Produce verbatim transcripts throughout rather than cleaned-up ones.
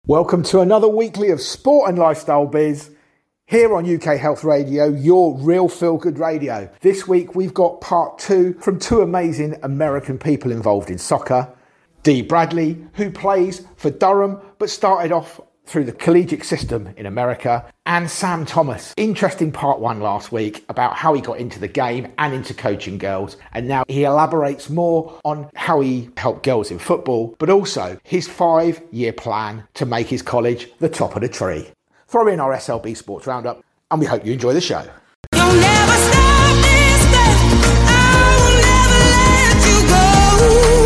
Welcome to another weekly of Sport and Lifestyle Biz here on U K Health Radio, your real feel-good radio. This week we've got part two from two amazing American people involved in soccer. Dee Bradley, who plays for Durham but started off through the collegiate system in America, and Sam Thomas. Interesting part one last week about how he got into the game and into coaching girls, and now he elaborates more on how he helped girls in football, but also his five-year plan to make his college the top of the tree. Throw in our S L B Sports Roundup, and we hope you enjoy the show. You'll never stop this thing. I will never let you go.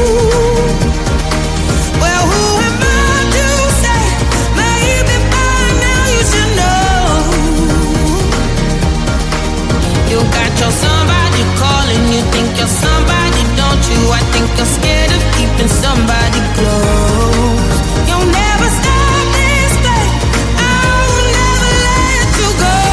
Well, who am I to say? Maybe by now you should know. You got your somebody calling. You think you're somebody, don't you? I think you're scared of keeping somebody close. You'll never stop this thing. I will never let you go.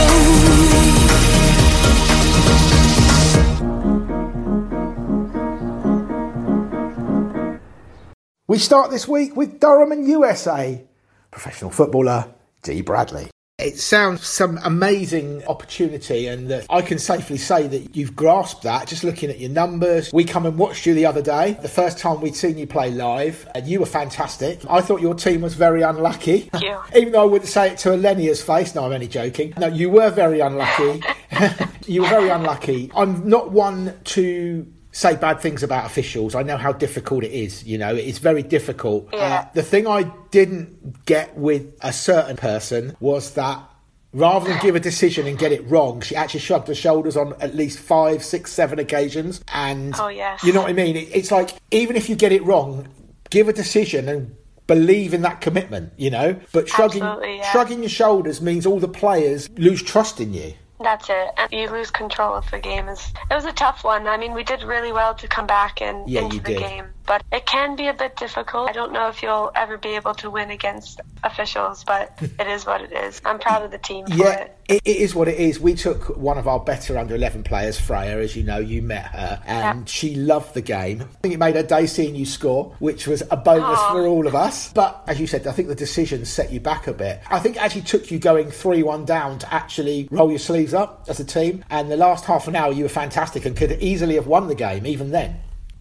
We start this week with Durham and U S A professional footballer Dee Bradley. It sounds some amazing opportunity, and uh, I can safely say that you've grasped that just looking at your numbers. We come and watched you the other day, the first time we'd seen you play live, and you were fantastic. I thought your team was very unlucky. Thank you. Even though I wouldn't say it to Alenia's face. No, I'm only joking. No, you were very unlucky. You were very unlucky. I'm not one to say bad things about officials. I know how difficult it is, you know, it's very difficult. Yeah. Uh, the thing I didn't get with a certain person was that rather than give a decision and get it wrong, she actually shrugged her shoulders on at least five, six, seven occasions. And Oh, yes. you know what I mean? It, it's like, even if you get it wrong, give a decision and believe in that commitment, you know? But shrugging, Absolutely, yeah. shrugging your shoulders means all the players lose trust in you. That's it. And you lose control of the game. It was a tough one. I mean, we did really well to come back and Yeah, into you the did. game, but it can be a bit difficult. I don't know if you'll ever be able to win against officials, but it is what it is. I'm proud of the team for Yeah, it. it, it is what it is. We took one of our better under eleven players, Freya, as you know, you met her, and Yeah. she loved the game. I think it made her day seeing you score, which was a bonus Aw. for all of us. But as you said, I think the decision set you back a bit. I think it actually took you going three one down to actually roll your sleeves up as a team. And the last half an hour, you were fantastic and could easily have won the game, even then.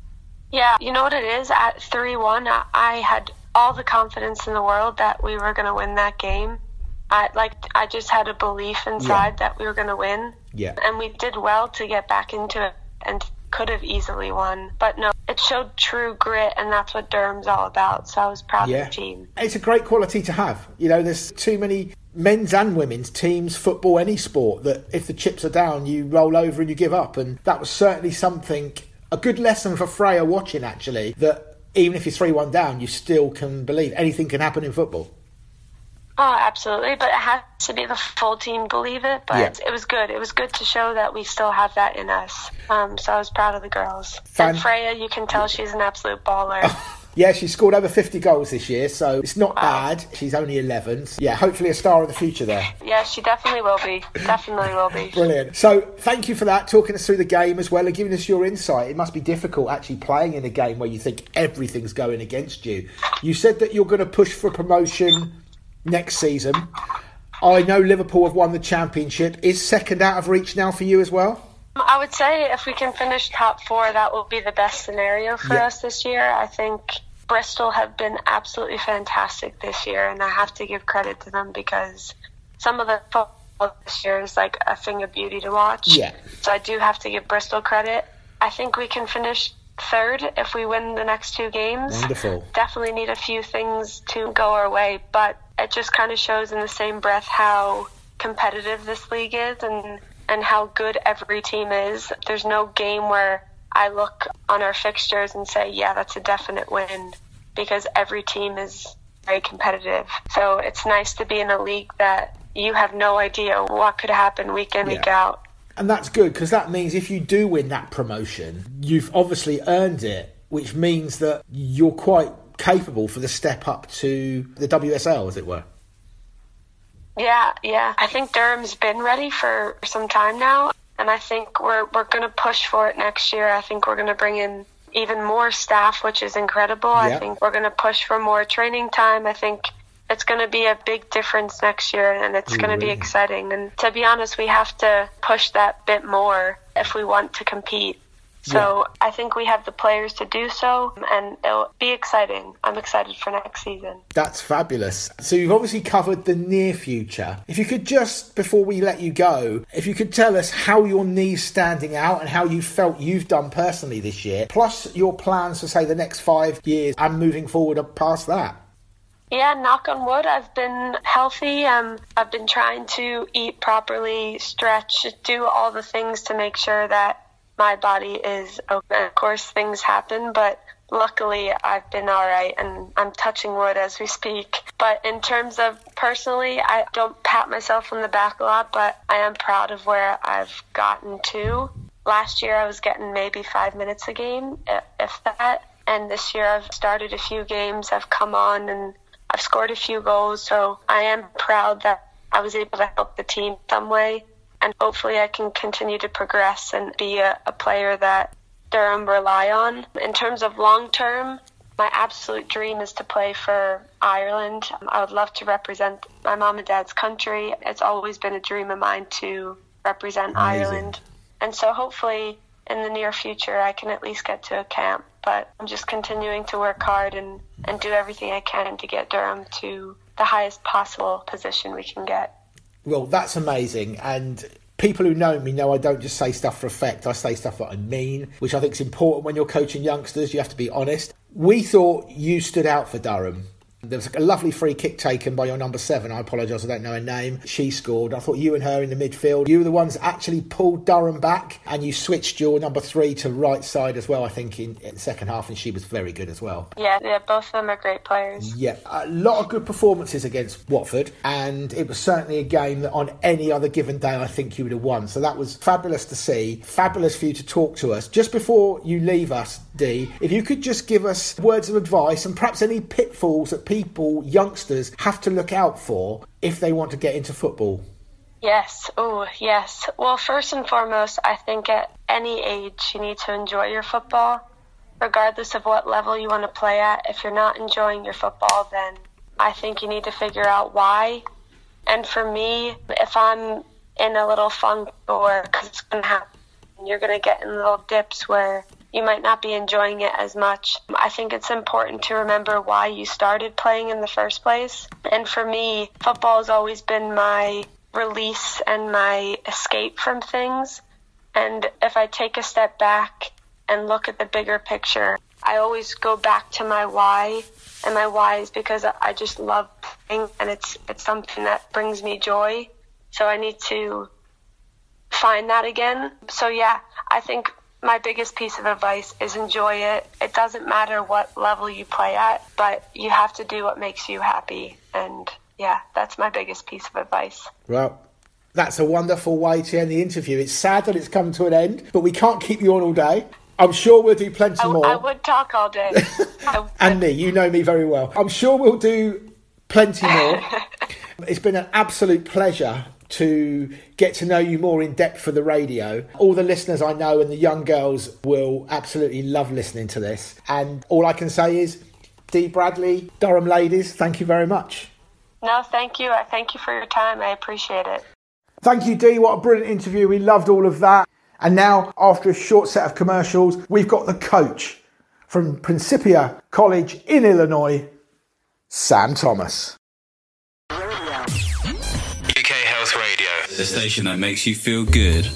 Yeah, you know what it is? At three one, I, I had all the confidence in the world that we were going to win that game. I like I just had a belief inside Yeah. that we were going to win. Yeah. And we did well to get back into it and could have easily won. But no, it showed true grit, and that's what Durham's all about. So I was proud Yeah. of the team. It's a great quality to have. You know, there's too many men's and women's teams, football, any sport, that if the chips are down, you roll over and you give up. And that was certainly something, a good lesson for Freya watching, actually, that even if you're three one down, you still can believe anything can happen in football. Oh, absolutely. But it has to be the full team believe it. But Yeah. it was good. It was good to show that we still have that in us. Um, so I was proud of the girls. Fan- And Freya, you can tell she's an absolute baller. Yeah, she scored over fifty goals this year, so it's not Wow. bad. She's only eleven. So yeah, hopefully a star of the future there. Yeah, she definitely will be. Definitely will be. Brilliant. So thank you for that, talking us through the game as well and giving us your insight. It must be difficult actually playing in a game where you think everything's going against you. You said that you're going to push for promotion next season. I know Liverpool have won the championship. Is second out of reach now for you as well? I would say if we can finish top four, that will be the best scenario for Yeah. us this year. I think Bristol have been absolutely fantastic this year, and I have to give credit to them because some of the football this year is like a thing of beauty to watch. Yeah. So I do have to give Bristol credit. I think we can finish third if we win the next two games. Wonderful. Definitely need a few things to go our way, but it just kind of shows in the same breath how competitive this league is and, and how good every team is. There's no game where I look on our fixtures and say, yeah, that's a definite win, because every team is very competitive. So it's nice to be in a league that you have no idea what could happen week in, week Yeah. out. And that's good, because that means if you do win that promotion, you've obviously earned it, which means that you're quite capable for the step up to the W S L, as it were. Yeah, yeah. I think Durham's been ready for some time now, and I think we're we're going to push for it next year. I think we're going to bring in even more staff, which is incredible. Yeah. I think we're going to push for more training time. I think it's going to be a big difference next year, and it's going to be exciting. And to be honest, we have to push that bit more if we want to compete. So yeah. I think we have the players to do so, and it'll be exciting. I'm excited for next season. That's fabulous. So you've obviously covered the near future. If you could just, before we let you go, if you could tell us how your knee's standing out and how you felt you've done personally this year, plus your plans for, say, the next five years and moving forward up past that. Yeah, knock on wood, I've been healthy. Um, I've been trying to eat properly, stretch, do all the things to make sure that my body is okay. Of course, things happen, but luckily I've been all right, and I'm touching wood as we speak. But in terms of personally, I don't pat myself on the back a lot, but I am proud of where I've gotten to. Last year I was getting maybe five minutes a game, if that. And this year I've started a few games, I've come on and I've scored a few goals. So I am proud that I was able to help the team some way. And hopefully I can continue to progress and be a, a player that Durham rely on. In terms of long term, my absolute dream is to play for Ireland. I would love to represent my mom and dad's country. It's always been a dream of mine to represent Amazing. Ireland. And so hopefully in the near future I can at least get to a camp. But I'm just continuing to work hard and, and do everything I can to get Durham to the highest possible position we can get. Well, that's amazing. And people who know me know I don't just say stuff for effect. I say stuff that I mean, which I think is important when you're coaching youngsters. You have to be honest. We thought you stood out for Durham. There was a lovely free kick taken by your number seven. I apologise, I don't know her name. She scored. I thought you and her in the midfield. You were the ones that actually pulled Durham back, and you switched your number three to right side as well, I think, in, in the second half, and she was very good as well. Yeah, yeah, both of them are great players. Yeah, a lot of good performances against Watford, and it was certainly a game that on any other given day I think you would have won. So that was fabulous to see. Fabulous for you to talk to us. Just before you leave us, Dee, if you could just give us words of advice and perhaps any pitfalls that people people, youngsters, have to look out for if they want to get into football? Yes. Oh, yes. Well, first and foremost, I think at any age you need to enjoy your football, regardless of what level you want to play at. If you're not enjoying your football, then I think you need to figure out why. And for me, if I'm in a little funk, or because it's going to happen, you're going to get in little dips where you might not be enjoying it as much. I think it's important to remember why you started playing in the first place. And for me, football has always been my release and my escape from things. And if I take a step back and look at the bigger picture, I always go back to my why. And my why is because I just love playing, and it's it's something that brings me joy. So I need to find that again. So yeah, I think my biggest piece of advice is enjoy it. It doesn't matter what level you play at, but you have to do what makes you happy. And yeah, that's my biggest piece of advice. Well, that's a wonderful way to end the interview. It's sad that it's come to an end, but we can't keep you on all day. I'm sure we'll do plenty I, more. I would talk all day. And me, you know me very well. I'm sure we'll do plenty more. It's been an absolute pleasure to get to know you more in depth for the radio. All the listeners I know and the young girls will absolutely love listening to this. And all I can say is, Dee Bradley, Durham Ladies, thank you very much. No, thank you. I thank you for your time. I appreciate it. Thank you, Dee. What a brilliant interview. We loved all of that. And now, after a short set of commercials, we've got the coach from Principia College in Illinois, Sam Thomas. U K Health Radio, the station that makes you feel good.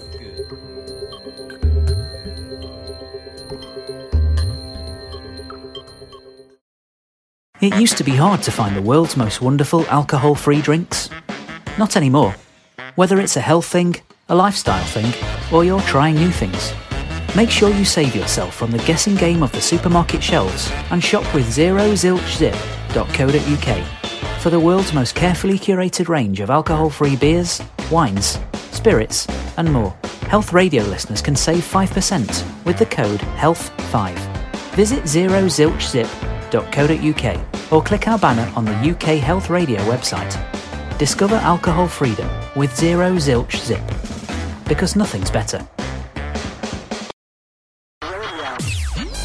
It used to be hard to find the world's most wonderful alcohol-free drinks. Not anymore. Whether it's a health thing, a lifestyle thing, or you're trying new things, make sure you save yourself from the guessing game of the supermarket shelves and shop with zero zilch zip dot co dot uk for the world's most carefully curated range of alcohol-free beers, wines, spirits, and more. Health Radio listeners can save five percent with the code health five. Visit zero zilch zip dot co dot uk or click our banner on the U K Health Radio website. Discover alcohol freedom with Zero Zilch Zip, because nothing's better.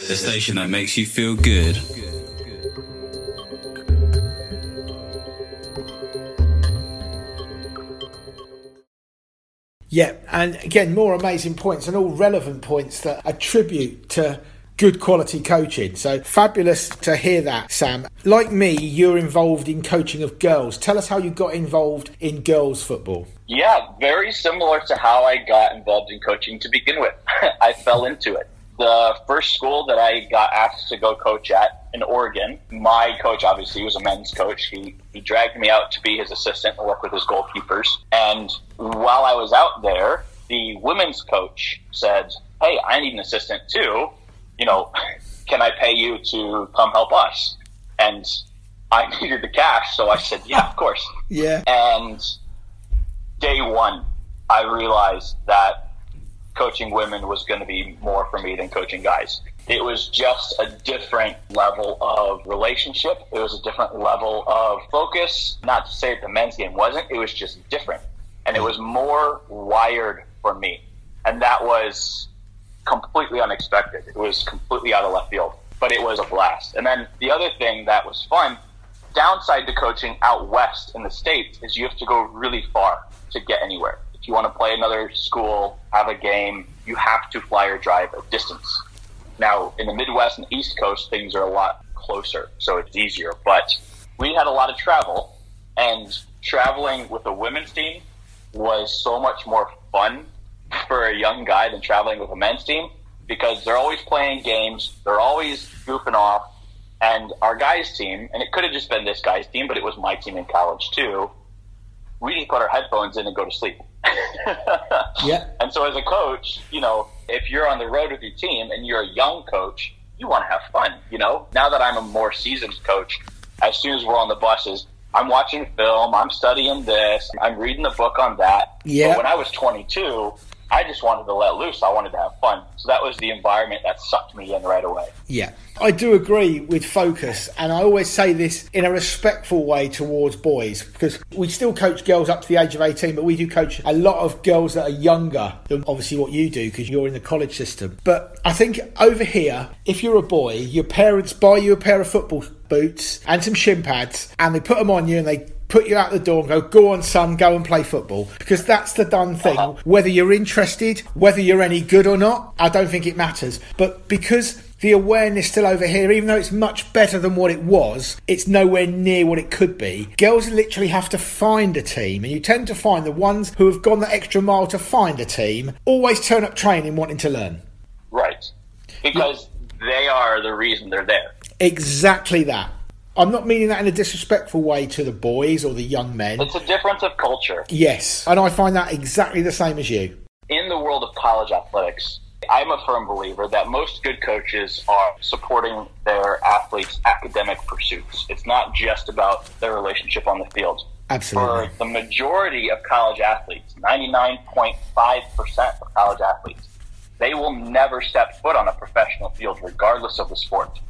The station that makes you feel good. Yeah, and again, more amazing points and all relevant points that attribute to good quality coaching. So fabulous to hear that, Sam. Like me, you're involved in coaching of girls. Tell us how you got involved in girls football. Yeah, very similar to how I got involved in coaching to begin with. I fell into it. The first school that I got asked to go coach at in Oregon, my coach obviously was a men's coach. He he dragged me out to be his assistant and work with his goalkeepers. And while I was out there, the women's coach said, "Hey, I need an assistant too. You know, can I pay you to come help us?" And I needed the cash, so I said, "Yeah, of course." Yeah. And day one, I realized that coaching women was going to be more for me than coaching guys. It was just a different level of relationship. It was a different level of focus. Not to say that the men's game wasn't. It was just different. And it was more wired for me. And that was completely unexpected. It was completely out of left field. But it was a blast. And then the other thing that was fun, downside to coaching out west in the States, is you have to go really far to get anywhere. If you want to play another school, have a game, you have to fly or drive a distance. Now, in the Midwest and East Coast, things are a lot closer, so it's easier. But we had a lot of travel, and traveling with a women's team was so much more fun for a young guy than traveling with a men's team, because they're always playing games, they're always goofing off, and our guys' team, and it could have just been this guy's team, but it was my team in college too, we just put our headphones in and go to sleep. Yeah. And so as a coach, you know, if you're on the road with your team and you're a young coach, you want to have fun, you know? Now that I'm a more seasoned coach, as soon as we're on the buses, I'm watching film, I'm studying this, I'm reading the book on that. Yeah. But when I was twenty-two, I just wanted to let loose. I wanted to have fun. So that was the environment that sucked me in right away. Yeah, I do agree with focus, and I always say this in a respectful way towards boys, because we still coach girls up to the age of eighteen, but we do coach a lot of girls that are younger than obviously what you do, because you're in the college system. But I think over here, if you're a boy, your parents buy you a pair of football boots and some shin pads, and they put them on you and they put you out the door and go, "Go on, son, go and play football," because that's the done thing. Uh-huh. Whether you're interested, whether you're any good or not, I don't think it matters. But because the awareness still over here, even though it's much better than what it was, it's nowhere near what it could be. Girls literally have to find a team, and you tend to find the ones who have gone the extra mile to find a team always turn up training wanting to learn. Right. Because they are the reason they're there. Exactly that. I'm not meaning that in a disrespectful way to the boys or the young men. It's a difference of culture. Yes, and I find that exactly the same as you. In the world of college athletics, I'm a firm believer that most good coaches are supporting their athletes' academic pursuits. It's not just about their relationship on the field. Absolutely. For the majority of college athletes, ninety-nine point five percent of college athletes, they will never step foot on a professional field regardless of the sport.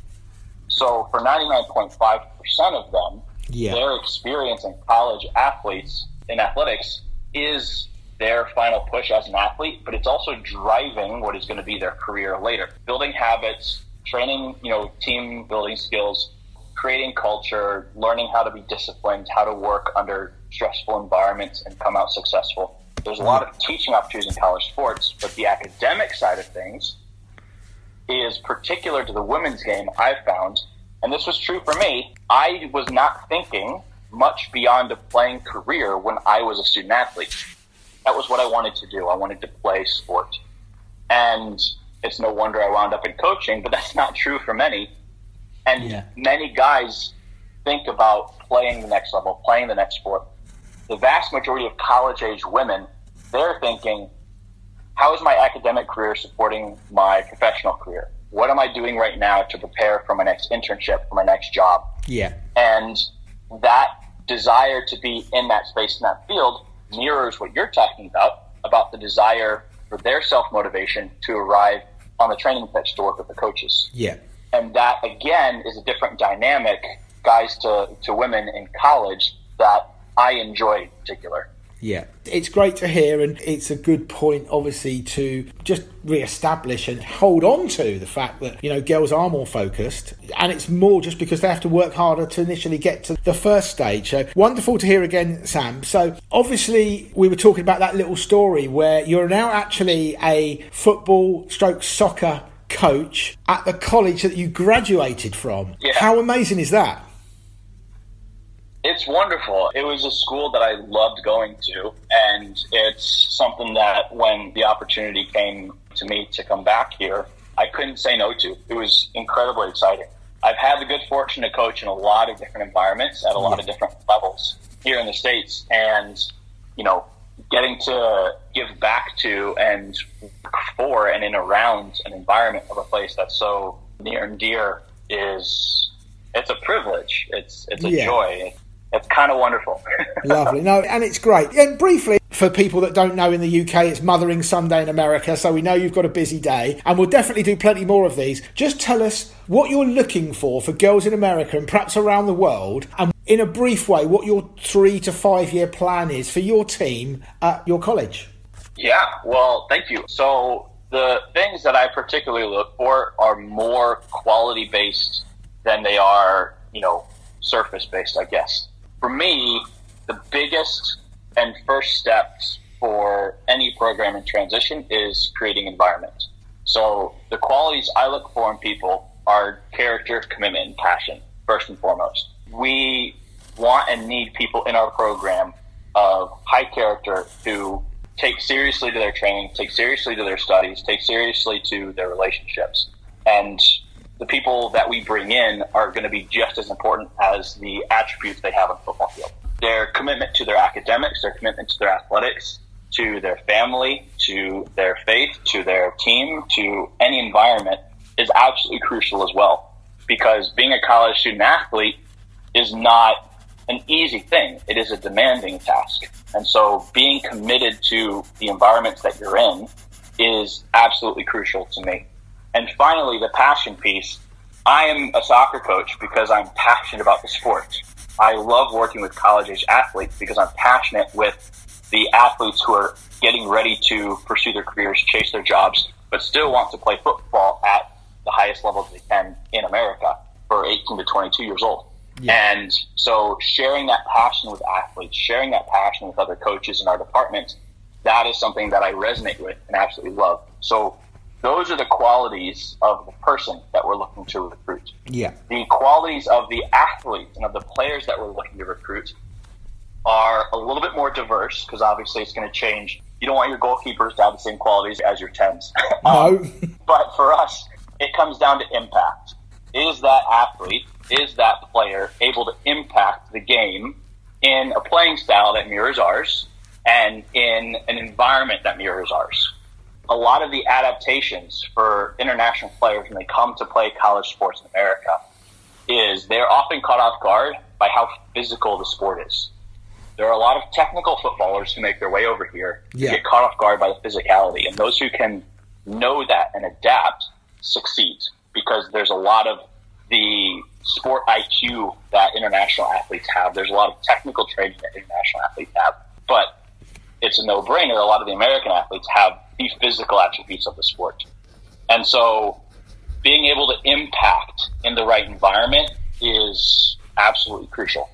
So for ninety-nine point five percent of them, yeah. their experience in college athletes in athletics is their final push as an athlete, but it's also driving what is going to be their career later. Building habits, training, you know, team building skills, creating culture, learning how to be disciplined, how to work under stressful environments and come out successful. There's a lot of teaching opportunities in college sports, but the academic side of things is particular to the women's game, I've found, and this was true for me. I was not thinking much beyond a playing career when I was a student athlete. That was what I wanted to do. I wanted to play sport. And it's no wonder I wound up in coaching, but that's not true for many. And yeah. many guys think about playing the next level, playing the next sport. The vast majority of college-age women, they're thinking, how is my academic career supporting my professional career? What am I doing right now to prepare for my next internship, for my next job? Yeah. And that desire to be in that space, in that field, mirrors what you're talking about, about the desire for their self-motivation to arrive on the training pitch to work with the coaches. Yeah. And that, again, is a different dynamic, guys to, to women in college, that I enjoy in particular. Yeah, it's great to hear, and it's a good point, obviously, to just re-establish and hold on to the fact that, you know, girls are more focused, and it's more just because they have to work harder to initially get to the first stage. So wonderful to hear again, Sam. So obviously we were talking about that little story where you're now actually a football stroke soccer coach at the college that you graduated from. Yeah. How amazing is that? It's wonderful. It was a school that I loved going to, and it's something that when the opportunity came to me to come back here, I couldn't say no to. It was incredibly exciting. I've had the good fortune to coach in a lot of different environments at a lot of different levels here in the States, and, you know, getting to give back to and work for and in around an environment of a place that's so near and dear is, it's a privilege. It's, it's a yeah. joy. It's kind of wonderful. Lovely. No, and it's great. And briefly, for people that don't know, in the U K, it's Mothering Sunday in America, so we know you've got a busy day, and we'll definitely do plenty more of these. Just tell us what you're looking for for girls in America and perhaps around the world, and in a brief way, what your three to five year plan is for your team at your college. Yeah, well, thank you. So the things that I particularly look for are more quality-based than they are, you know, surface-based, I guess. For me, the biggest and first steps for any program in transition is creating environment. So the qualities I look for in people are character, commitment, and passion, first and foremost. We want and need people in our program of high character who take seriously to their training, take seriously to their studies, take seriously to their relationships. And the people that we bring in are going to be just as important as the attributes they have on the football field. Their commitment to their academics, their commitment to their athletics, to their family, to their faith, to their team, to any environment is absolutely crucial as well. Because being a college student athlete is not an easy thing. It is a demanding task. And so being committed to the environments that you're in is absolutely crucial to me. And finally, the passion piece. I am a soccer coach because I'm passionate about the sport. I love working with college-age athletes because I'm passionate with the athletes who are getting ready to pursue their careers, chase their jobs, but still want to play football at the highest level they can in America for eighteen to twenty-two years old. Yeah. And so sharing that passion with athletes, sharing that passion with other coaches in our department, that is something that I resonate with and absolutely love. So those are the qualities of the person that we're looking to recruit. Yeah. The qualities of the athletes and of the players that we're looking to recruit are a little bit more diverse because obviously it's going to change. You don't want your goalkeepers to have the same qualities as your tens. No. um, but for us, it comes down to impact. Is that athlete, is that player able to impact the game in a playing style that mirrors ours and in an environment that mirrors ours? A lot of the adaptations for international players when they come to play college sports in America is they're often caught off guard by how physical the sport is. There are a lot of technical footballers who make their way over here yeah. who get caught off guard by the physicality. And those who can know that and adapt succeed because there's a lot of the sport I Q that international athletes have. There's a lot of technical training that international athletes have. But it's a no-brainer. A lot of the American athletes have the physical attributes of the sport. And so being able to impact in the right environment is absolutely crucial.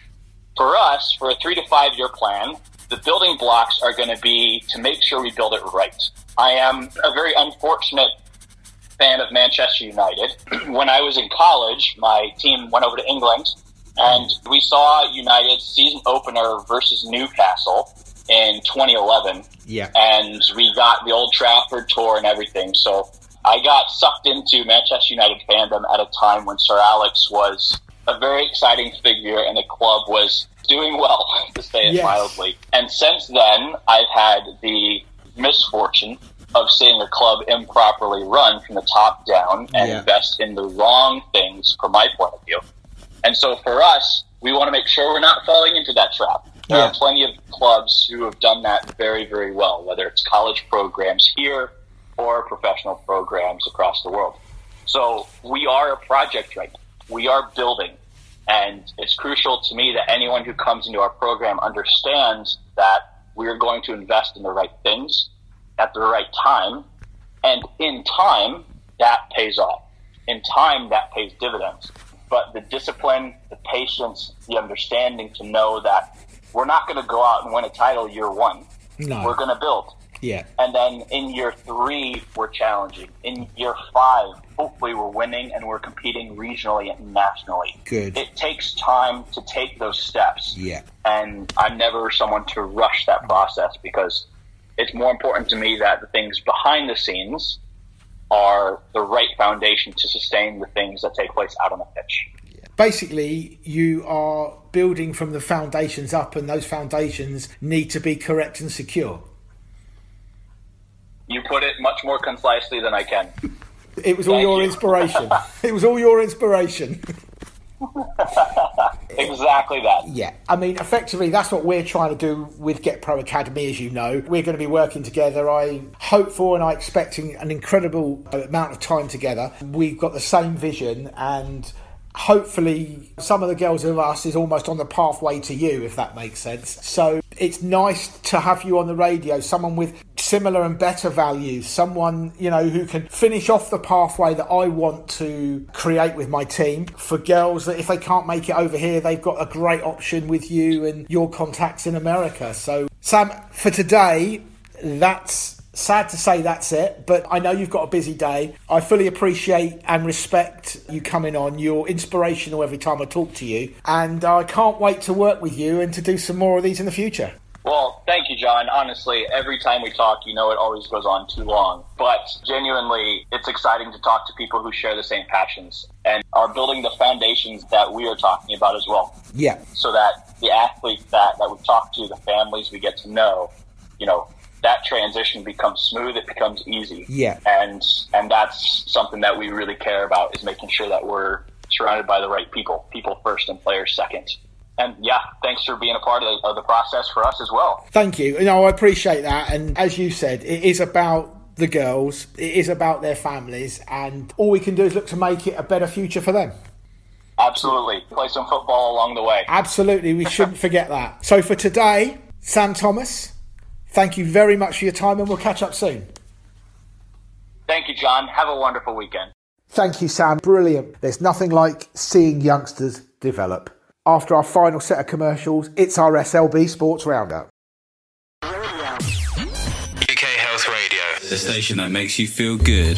For us, for a three to five year plan, the building blocks are going to be to make sure we build it right. I am a very unfortunate fan of Manchester United. When I was in college, my team went over to England and we saw United's season opener versus Newcastle in twenty eleven. Yeah. And we got the Old Trafford tour and everything. So I got sucked into Manchester United fandom at a time when Sir Alex was a very exciting figure and the club was doing well, to say it yes. mildly. And since then, I've had the misfortune of seeing the club improperly run from the top down and yeah. invest in the wrong things from my point of view. And so for us, we want to make sure we're not falling into that trap. There yeah. are plenty of clubs who have done that very, very well, whether it's college programs here or professional programs across the world. So we are a project right now. We are building. And it's crucial to me that anyone who comes into our program understands that we are going to invest in the right things at the right time. And in time, that pays off. In time, that pays dividends. But the discipline, the patience, the understanding to know that we're not going to go out and win a title year one. No. We're going to build. Yeah. And then in year three, we're challenging. In year five, hopefully we're winning and we're competing regionally and nationally. Good. It takes time to take those steps. Yeah. And I'm never someone to rush that process, because it's more important to me that the things behind the scenes are the right foundation to sustain the things that take place out on the pitch. Basically, you are building from the foundations up, and those foundations need to be correct and secure. You put it much more concisely than I can. It was all Thank your you. inspiration. It was all your inspiration. Exactly that. Yeah, I mean, effectively, that's what we're trying to do with Get Pro Academy, as you know. We're going to be working together. I hope for and I expecting an incredible amount of time together. We've got the same vision, and hopefully some of the girls of us is almost on the pathway to you, if that makes sense. So it's nice to have you on the radio, someone with similar and better values, someone, you know, who can finish off the pathway that I want to create with my team. For girls that if they can't make it over here, they've got a great option with you and your contacts in America. So Sam, for today, that's sad to say that's it, but I know you've got a busy day. I fully appreciate and respect you coming on. You're inspirational every time I talk to you, and I can't wait to work with you and to do some more of these in the future. Well, thank you, John. Honestly, every time we talk, you know it always goes on too long. But genuinely, it's exciting to talk to people who share the same passions and are building the foundations that we are talking about as well. Yeah. So that the athletes that, that we talk to, the families we get to know, you know, that transition becomes smooth, it becomes easy. Yeah. And and that's something that we really care about, is making sure that we're surrounded by the right people, people first and players second. And yeah, thanks for being a part of the, of the process for us as well. Thank you. You know, I appreciate that. And as you said, it is about the girls, it is about their families, and all we can do is look to make it a better future for them. Absolutely. Play some football along the way. Absolutely. We shouldn't forget that. So for today, Sam Thomas, thank you very much for your time, and we'll catch up soon. Thank you, John. Have a wonderful weekend. Thank you, Sam. Brilliant. There's nothing like seeing youngsters develop. After our final set of commercials, it's our S L B Sports Roundup. U K Health Radio, the station that makes you feel good.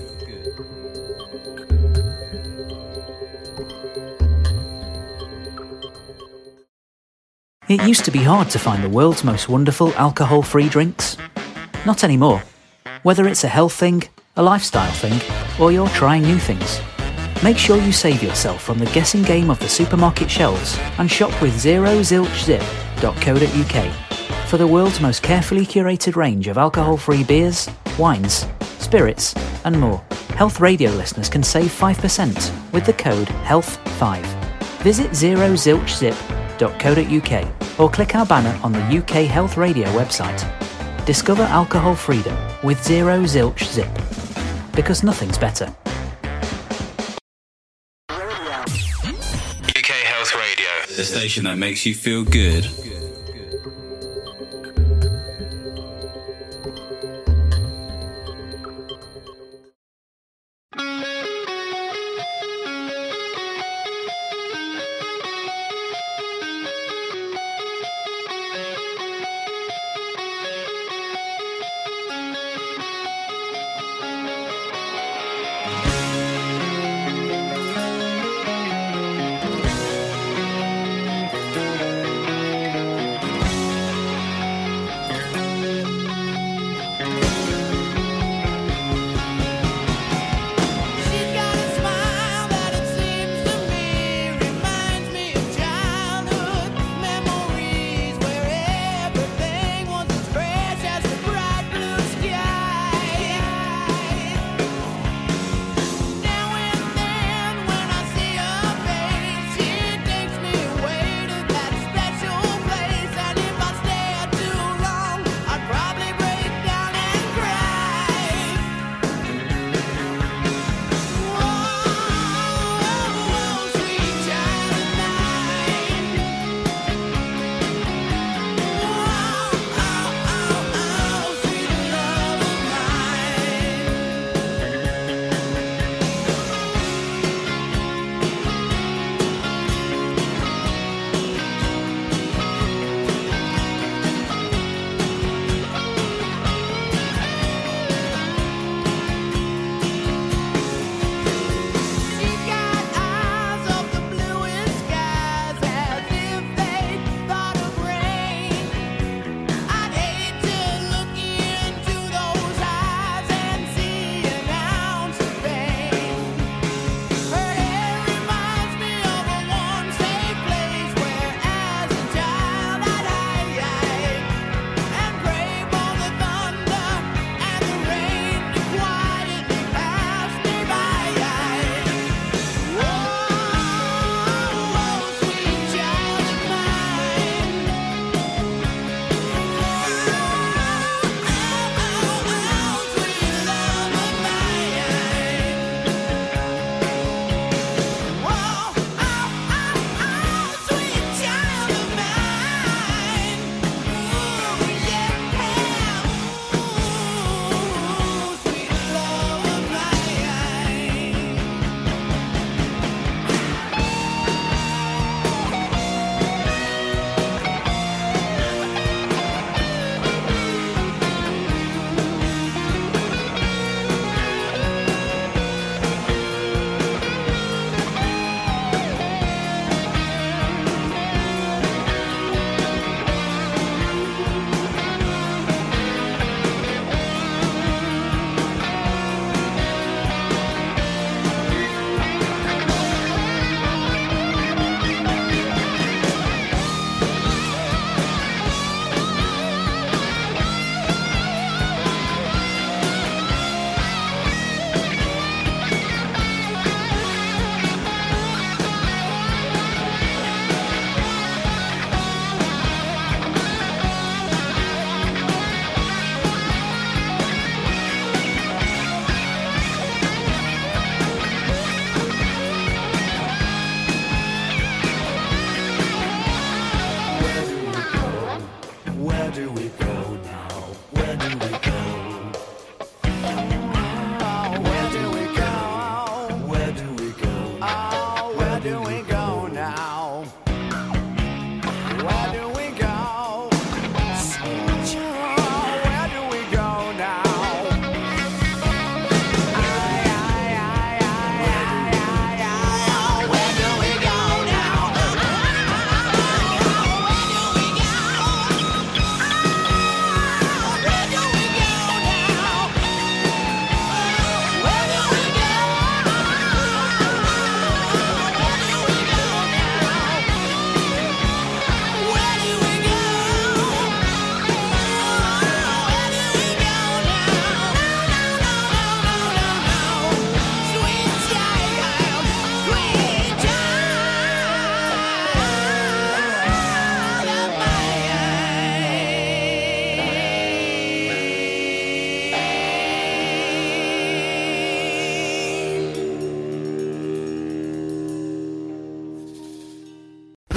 It used to be hard to find the world's most wonderful alcohol-free drinks. Not anymore. Whether it's a health thing, a lifestyle thing, or you're trying new things, make sure you save yourself from the guessing game of the supermarket shelves and shop with zero zilch zip dot co dot uk for the world's most carefully curated range of alcohol-free beers, wines, spirits, and more. Health Radio listeners can save five percent with the code health five. Visit zero zilch zip dot co dot uk or click our banner on the U K Health Radio website. Discover alcohol freedom with Zero Zilch Zip, because nothing's better. U K Health Radio, the station that makes you feel good.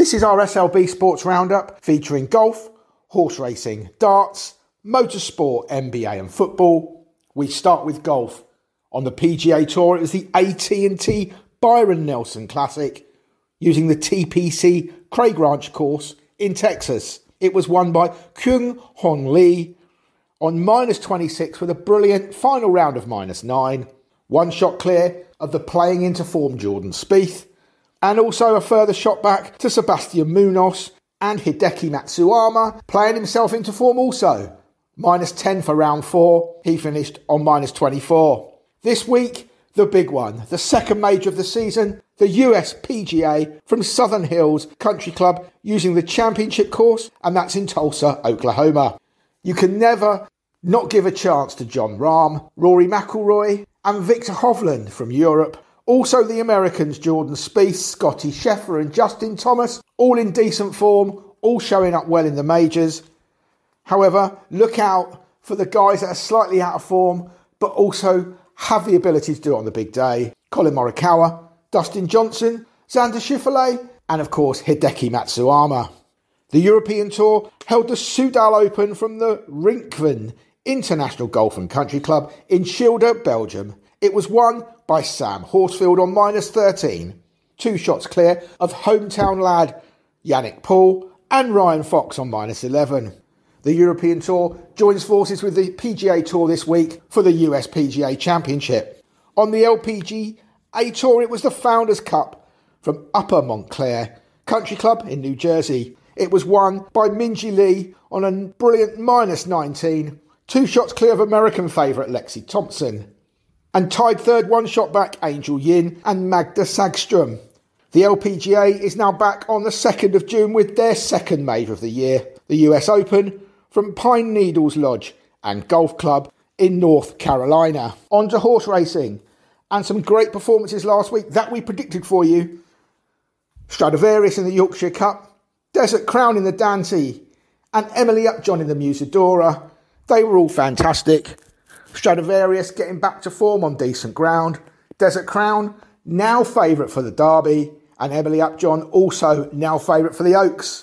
This is our S L B Sports Roundup featuring golf, horse racing, darts, motorsport, N B A and football. We start with golf. On the P G A Tour, it was the A T and T Byron Nelson Classic using the T P C Craig Ranch course in Texas. It was won by Kyung Hon Lee on minus twenty-six with a brilliant final round of minus nine. One shot clear of the playing into form Jordan Spieth, and also a further shot back to Sebastian Munoz and Hideki Matsuyama playing himself into form also. minus ten for round four, he finished on minus twenty-four. This week, the big one, the second major of the season, the U S P G A from Southern Hills Country Club using the championship course, and that's in Tulsa, Oklahoma. You can never not give a chance to Jon Rahm, Rory McIlroy and Victor Hovland from Europe. Also the Americans Jordan Spieth, Scottie Scheffler and Justin Thomas, all in decent form, all showing up well in the majors. However, look out for the guys that are slightly out of form, but also have the ability to do it on the big day. Colin Morikawa, Dustin Johnson, Xander Schauffele, and of course Hideki Matsuyama. The European Tour held the Soudal Open from the Rinkven International Golf and Country Club in Schilde, Belgium. It was won by Sam Horsfield on minus thirteen, two shots clear of hometown lad Yannick Paul and Ryan Fox on minus eleven. The European Tour joins forces with the P G A Tour this week for the U S P G A Championship. On the L P G A Tour, it was the Founders Cup from Upper Montclair Country Club in New Jersey. It was won by Minjee Lee on a brilliant minus nineteen, two shots clear of American favourite Lexi Thompson, and tied third one shot back Angel Yin and Magda Sagström. The L P G A is now back on the second of June with their second major of the year, the U S Open from Pine Needles Lodge and Golf Club in North Carolina. On to horse racing and some great performances last week that we predicted for you. Stradivarius in the Yorkshire Cup, Desert Crown in the Dante and Emily Upjohn in the Musadora. They were all fantastic. Stradivarius getting back to form on decent ground. Desert Crown now favourite for the Derby, and Emily Upjohn also now favourite for the Oaks.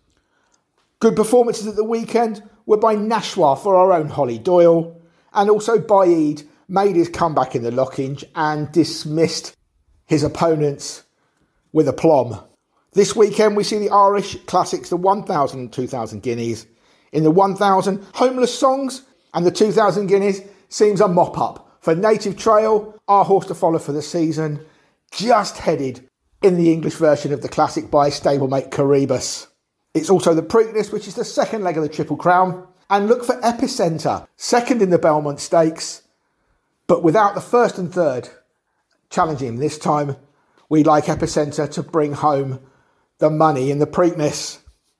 Good performances at the weekend were by Nashwa for our own Holly Doyle, and also Baid made his comeback in the Lockinge and dismissed his opponents with aplomb. This weekend we see the Irish Classics, the one thousand and two thousand guineas. In the one thousand, Homeless Songs, and the two thousand guineas seems a mop-up for Native Trail, our horse to follow for the season, just headed in the English version of the Classic by stablemate Caribus. It's also the Preakness, which is the second leg of the Triple Crown. And look for Epicenter, second in the Belmont Stakes, but without the first and third challenging him this time. We'd like Epicenter to bring home the money in the Preakness.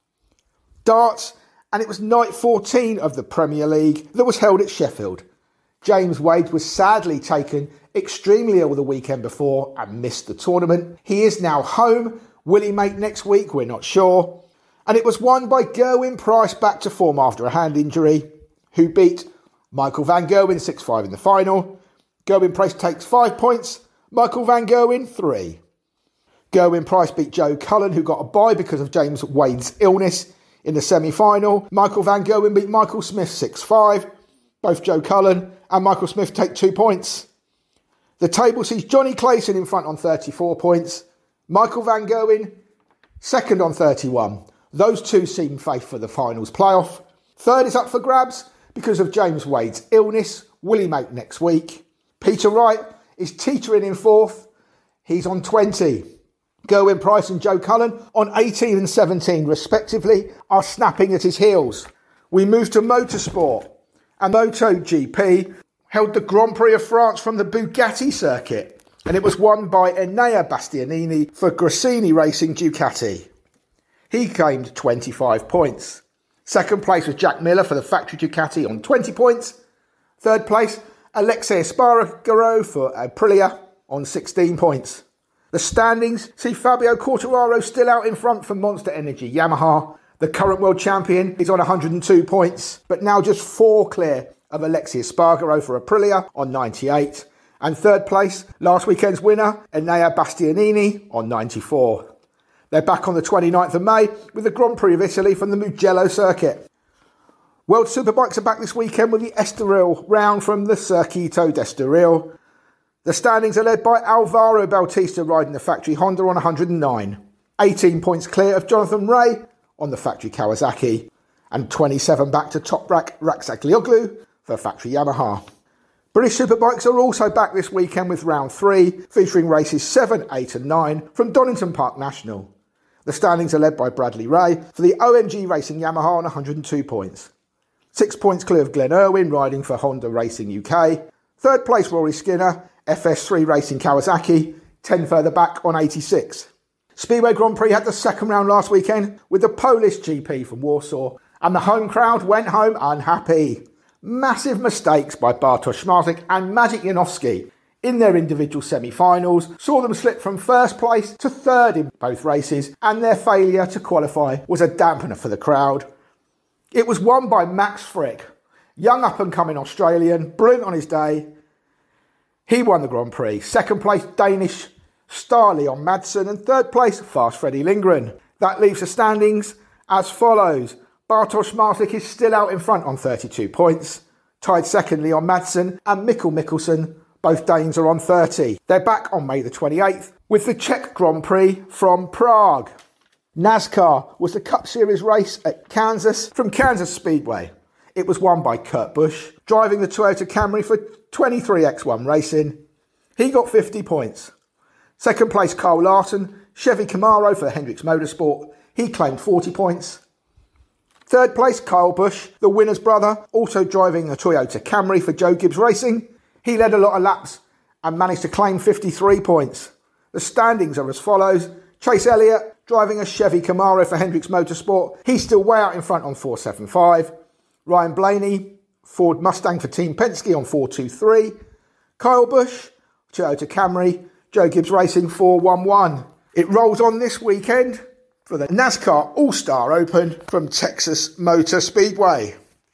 Darts, and it was night fourteen of the Premier League that was held at Sheffield. James Wade was sadly taken extremely ill the weekend before and missed the tournament. He is now home. Will he make next week? We're not sure. And it was won by Gerwyn Price, back to form after a hand injury, who beat Michael van Gerwen six five in the final. Gerwyn Price takes five points, Michael van Gerwen three. Gerwyn Price beat Joe Cullen, who got a bye because of James Wade's illness in the semi-final. Michael van Gerwen beat Michael Smith six five. Both Joe Cullen and Michael Smith take two points. The table sees Johnny Clayson in front on thirty-four points. Michael van Gerwen second on thirty-one. Those two seem safe for the finals playoff. Third is up for grabs because of James Wade's illness. Will he make next week? Peter Wright is teetering in fourth. He's on twenty. Gerwyn Price and Joe Cullen on eighteen and seventeen respectively are snapping at his heels. We move to motorsport, and MotoGP held the Grand Prix of France from the Bugatti circuit, and it was won by Enea Bastianini for Gresini Racing Ducati. He claimed twenty-five points. Second place was Jack Miller for the factory Ducati on twenty points. Third place, Alexei Espargaro for Aprilia on sixteen points. The standings see Fabio Quartararo still out in front for Monster Energy Yamaha. The current world champion is on one hundred two points, but now just four clear of Alexei Espargaro for Aprilia on ninety-eight. And third place, last weekend's winner, Enea Bastianini on ninety-four. They're back on the twenty-ninth of May with the Grand Prix of Italy from the Mugello circuit. World Superbikes are back this weekend with the Estoril round from the Circuito d'Estoril. The standings are led by Alvaro Bautista riding the factory Honda on one hundred nine. eighteen points clear of Jonathan Rea on the factory Kawasaki. And twenty-seven back to Toprak Raksaglioglu for factory Yamaha. British Superbikes are also back this weekend with round three, featuring races seven, eight and nine from Donington Park National. The standings are led by Bradley Ray for the O M G Racing Yamaha on one hundred two points. Six points clear of Glenn Irwin riding for Honda Racing U K. Third place Rory Skinner, F S three Racing Kawasaki, ten further back on eighty-six. Speedway Grand Prix had the second round last weekend with the Polish G P from Warsaw, and the home crowd went home unhappy. Massive mistakes by Bartosz Szmartek and Maciej Janowski in their individual semi-finals saw them slip from first place to third in both races, and their failure to qualify was a dampener for the crowd. It was won by Max Frick, young up-and-coming Australian, brilliant on his day. He won the Grand Prix. Second place Danish star Leon Madsen, and third place Fast Freddie Lindgren. That leaves the standings as follows. Bartosz Szmartek is still out in front on thirty-two points. Tied secondly on Madsen and Mikkel Mikkelsen. Both Danes are on thirty. They're back on May the twenty-eighth with the Czech Grand Prix from Prague. NASCAR was the Cup Series race at Kansas from Kansas Speedway. It was won by Kurt Busch, driving the Toyota Camry for twenty-three X one Racing. He got fifty points. Second place Kyle Larson, Chevy Camaro for Hendricks Motorsport. He claimed forty points. Third place Kyle Busch, the winner's brother, also driving a Toyota Camry for Joe Gibbs Racing. He led a lot of laps and managed to claim fifty-three points. The standings are as follows. Chase Elliott, driving a Chevy Camaro for Hendricks Motorsport. He's still way out in front on four seventy-five. Ryan Blaney, Ford Mustang for Team Penske on four twenty-three. Kyle Busch, Toyota Camry, Joe Gibbs Racing four eleven. It rolls on this weekend for the NASCAR All-Star Open from Texas Motor Speedway.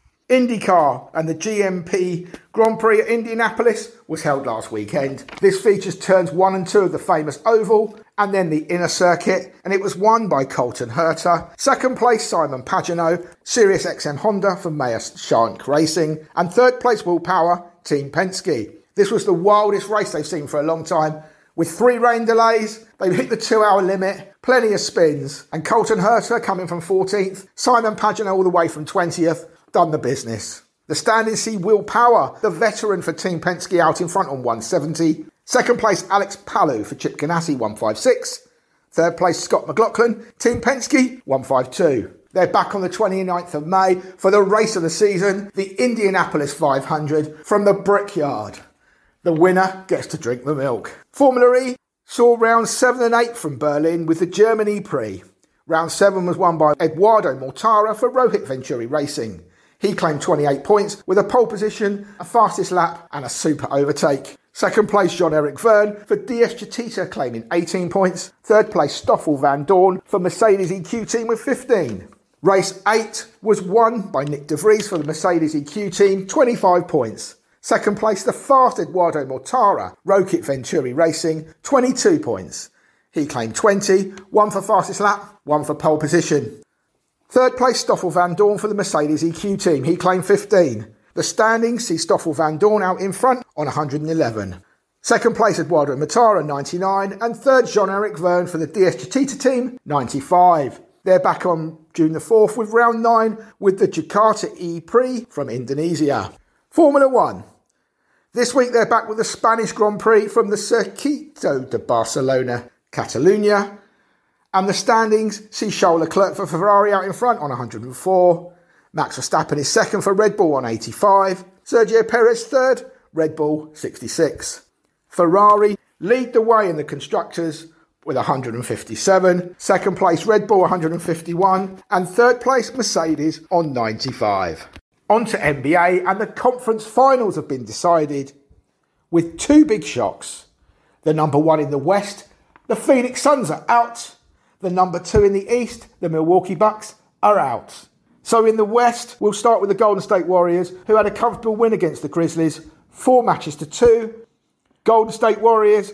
IndyCar and the G M P Grand Prix at Indianapolis was held last weekend. This features turns one and two of the famous oval and then the inner circuit, and it was won by Colton Herta. Second place Simon Pagenaud, Sirius X M Honda for Meyer Shank Racing, and third place Will Power, Team Penske. This was the wildest race they've seen for a long time. With three rain delays, they've hit the two-hour limit, plenty of spins, and Colton Herta coming from fourteenth, Simon Pagenaud all the way from twentieth, done the business. The standings see Will Power, the veteran for Team Penske, out in front on one seventy. Second place Alex Palou for Chip Ganassi, one fifty-six. Third place Scott McLaughlin, Team Penske, one fifty-two. They're back on the twenty-ninth of May for the race of the season, the Indianapolis five hundred from the Brickyard. The winner gets to drink the milk. Formula E saw rounds seven and eight from Berlin with the Germany Prix. Round seven was won by Eduardo Mortara for Rohit Venturi Racing. He claimed twenty-eight points with a pole position, a fastest lap and a super overtake. Second place Jean-Eric Verne for D S Chatita claiming eighteen points. Third place Stoffel Van Dorn for Mercedes E Q team with fifteen. Race eight was won by Nick De Vries for the Mercedes E Q team, twenty-five points. Second place, the fast Eduardo Mortara, Rohit Venturi Racing, twenty-two points. He claimed twenty, one for fastest lap, one for pole position. Third place, Stoffel Van Dorn for the Mercedes E Q team. He claimed fifteen. The standings see Stoffel Van Dorn out in front on one hundred eleven. Second place, Eduardo Mortara, ninety-nine. And third, Jean-Eric Verne for the D S Chatita team, ninety-five. They're back on June the fourth with round nine with the Jakarta E-Prix from Indonesia. Formula One. This week they're back with the Spanish Grand Prix from the Circuito de Barcelona, Catalunya. And the standings see Charles Leclerc for Ferrari out in front on one hundred four. Max Verstappen is second for Red Bull on eighty-five. Sergio Perez third, Red Bull sixty-six. Ferrari lead the way in the Constructors with one hundred fifty-seven. Second place Red Bull one hundred fifty-one. And third place Mercedes on ninety-five. On to N B A, and the conference finals have been decided with two big shocks. The number one in the West, the Phoenix Suns are out. The number two in the East, the Milwaukee Bucks, are out. So in the West, we'll start with the Golden State Warriors, who had a comfortable win against the Grizzlies, four matches to two. Golden State Warriors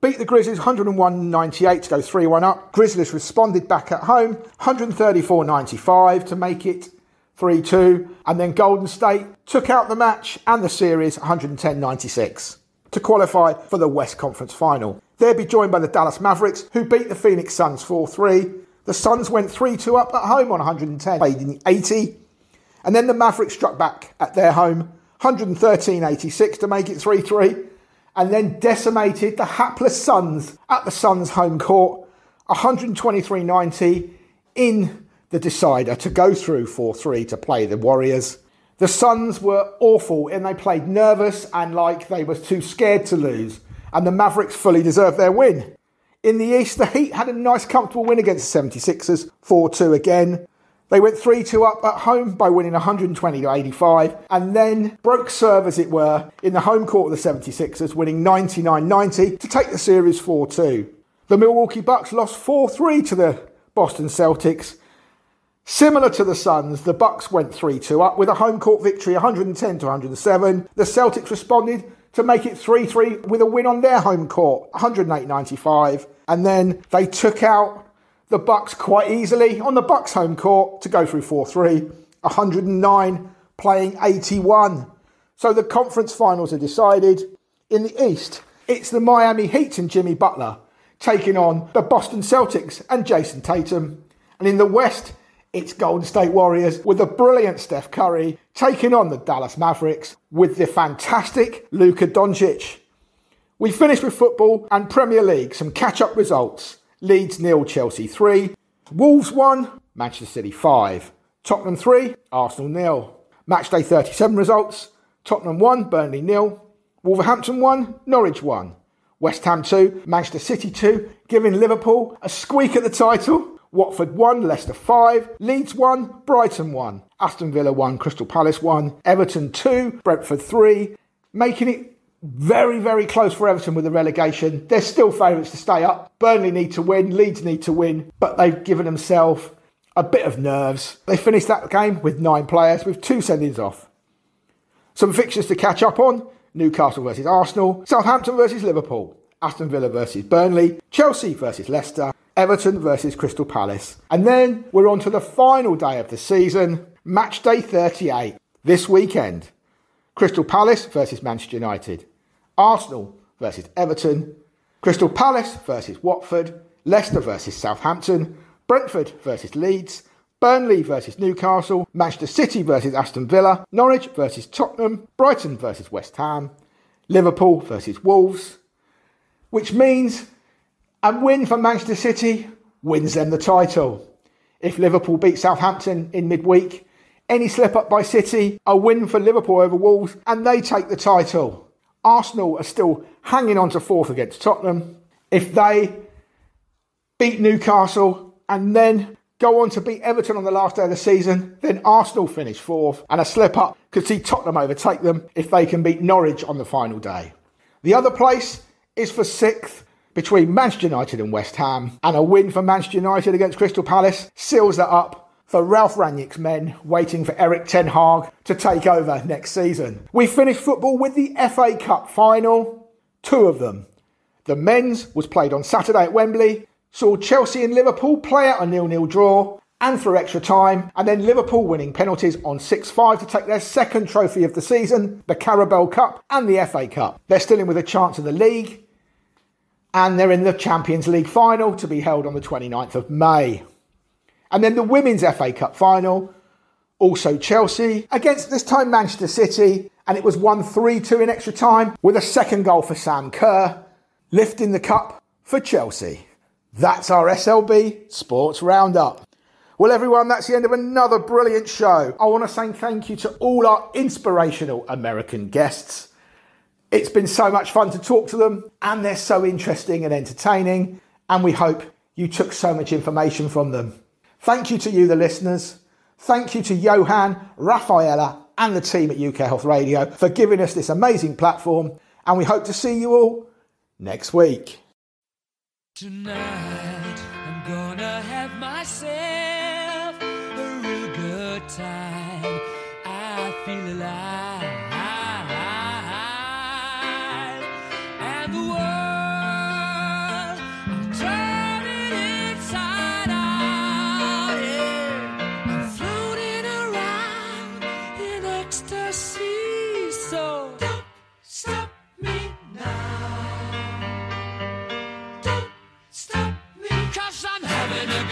beat the Grizzlies one oh one ninety-eight to go three one up. Grizzlies responded back at home one thirty-four ninety-five to make it three two. And then Golden State took out the match and the series one ten ninety-six to qualify for the West Conference Final. They'll be joined by the Dallas Mavericks, who beat the Phoenix Suns four three. The Suns went three two up at home on one ten, played in the eighty. And then the Mavericks struck back at their home one thirteen eighty-six to make it three three. And then decimated the hapless Suns at the Suns' home court one twenty-three ninety in the decider to go through four three to play the Warriors. The Suns were awful and they played nervous and like they were too scared to lose. And the Mavericks fully deserved their win. In the East, the Heat had a nice comfortable win against the seventy-sixers, four two again. They went three two up at home by winning one twenty to eighty-five and then broke serve, as it were, in the home court of the seventy-sixers, winning ninety-nine ninety to take the series four two. The Milwaukee Bucks lost four three to the Boston Celtics. Similar to the Suns, the Bucks went three two up with a home court victory one ten to one oh seven. The Celtics responded to make it three three with a win on their home court, one oh eight ninety-five. And then they took out the Bucks quite easily on the Bucks home court to go through four three, one oh nine playing eighty-one. So the conference finals are decided. In the East, it's the Miami Heat and Jimmy Butler taking on the Boston Celtics and Jason Tatum. And in the West, it's Golden State Warriors with the brilliant Steph Curry taking on the Dallas Mavericks with the fantastic Luka Doncic. We finished with football and Premier League, some catch-up results. Leeds nil, Chelsea three. Wolves one, Manchester City five. Tottenham three, Arsenal nil. Matchday thirty-seven results. Tottenham one, Burnley nil. Wolverhampton one, Norwich one. West Ham two, Manchester City two, giving Liverpool a squeak at the title. Watford one, Leicester five, Leeds one, Brighton one, Aston Villa one, Crystal Palace one, Everton two, Brentford three, making it very, very close for Everton with the relegation. They're still favourites to stay up. Burnley need to win, Leeds need to win, but they've given themselves a bit of nerves. They finished that game with nine players with two sendings off. Some fixtures to catch up on: Newcastle versus Arsenal, Southampton versus Liverpool, Aston Villa versus Burnley, Chelsea versus Leicester, Everton versus Crystal Palace. And then we're on to the final day of the season, match day thirty-eight, this weekend. Crystal Palace versus Manchester United, Arsenal versus Everton, Crystal Palace versus Watford, Leicester versus Southampton, Brentford versus Leeds, Burnley versus Newcastle, Manchester City versus Aston Villa, Norwich versus Tottenham, Brighton versus West Ham, Liverpool versus Wolves, which means a win for Manchester City wins them the title. If Liverpool beat Southampton in midweek, any slip up by City, a win for Liverpool over Wolves, and they take the title. Arsenal are still hanging on to fourth against Tottenham. If they beat Newcastle and then go on to beat Everton on the last day of the season, then Arsenal finish fourth, and a slip up could see Tottenham overtake them if they can beat Norwich on the final day. The other place is for sixth, between Manchester United and West Ham, and a win for Manchester United against Crystal Palace seals that up for Ralph Rangnick's men, waiting for Erik ten Hag to take over next season. We finished football with the F A Cup final, two of them. The men's was played on Saturday at Wembley, saw Chelsea and Liverpool play out a nil nil draw and through extra time, and then Liverpool winning penalties on six five to take their second trophy of the season, the Carabao Cup and the F A Cup. They're still in with a chance of the league, and they're in the Champions League final to be held on the twenty-ninth of May. And then the Women's F A Cup final, also Chelsea, against this time Manchester City, and it was won three two in extra time with a second goal for Sam Kerr, lifting the cup for Chelsea. That's our S L B Sports Roundup. Well, everyone, that's the end of another brilliant show. I want to say thank you to all our inspirational American guests. It's been so much fun to talk to them, and they're so interesting and entertaining, and we hope you took so much information from them. Thank you to you, the listeners. Thank you to Johan, Rafaela, and the team at U K Health Radio for giving us this amazing platform, and we hope to see you all next week. Tonight, I'm gonna have myself a real good time. I feel alive, and the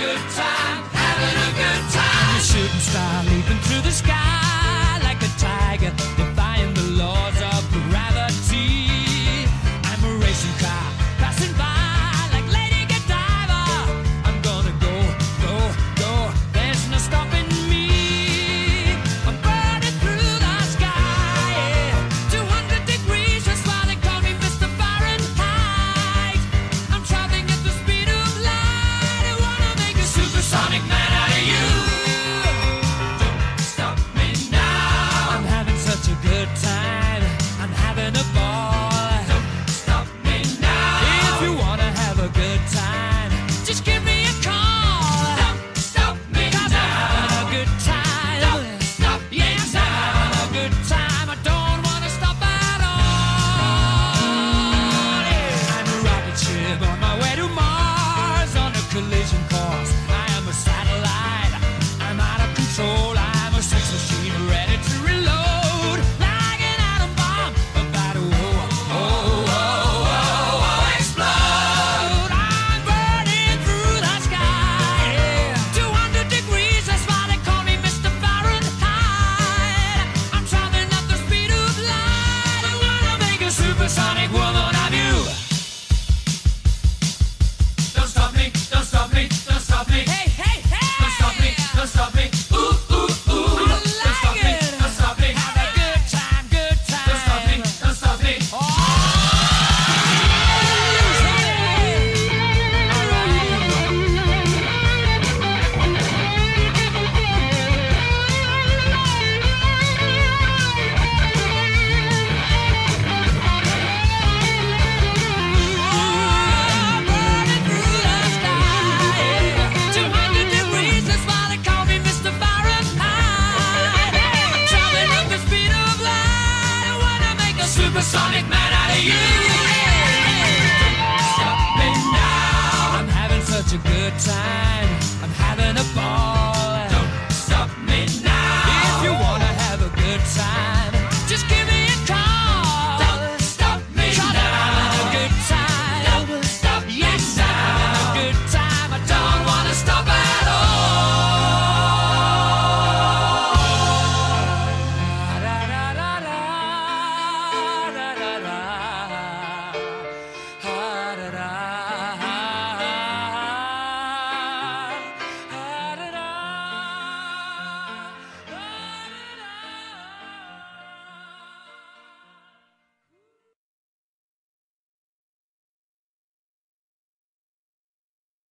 good time, having a good time. I'm a shooting star leaping through the sky like a tiger, defying the laws of gravity. I'm a racing car passing by like Lady Godiva. I'm gonna go, go, go. There's no stopping me. I'm burning through the sky, yeah. two hundred degrees, that's why they call me Mister Fahrenheit. I'm traveling at the speed of light. I wanna make a supersonic man out of you. Don't stop me now. I'm having such a good time. I'm having a ball. Don't stop me now. If you wanna have a good time, just give me a call. Don't stop me 'cause now. I'm having a good time. Don't stop me yes, now. I'm having a good time. I don't wanna stop at all. Yeah. I'm a rocket ship on my way to Mars on a collision course. I am a satellite. I'm out of control. I'm a sex machine ready to reload like an atom bomb about to oh, oh, oh, oh, oh, explode. I'm burning through the sky, yeah. two hundred degrees, that's why they call me Mister Fahrenheit. I'm traveling at the speed of light. I wanna make a supersonic woman of you. Don't stop me, don't stop me, don't stop me. Hey, hey, hey! Don't stop me, don't stop me. Ooh, ooh, ooh. I like don't stop it. me, don't stop me. Have a good time, good time. Don't stop me, don't stop me. Oh, burning through the sky, two hundred degrees, that's why they call me Mister Fahrenheit. I'm traveling at the speed of light. I wanna make a supersonic man out of you. Don't stop me now. I'm having such a good time.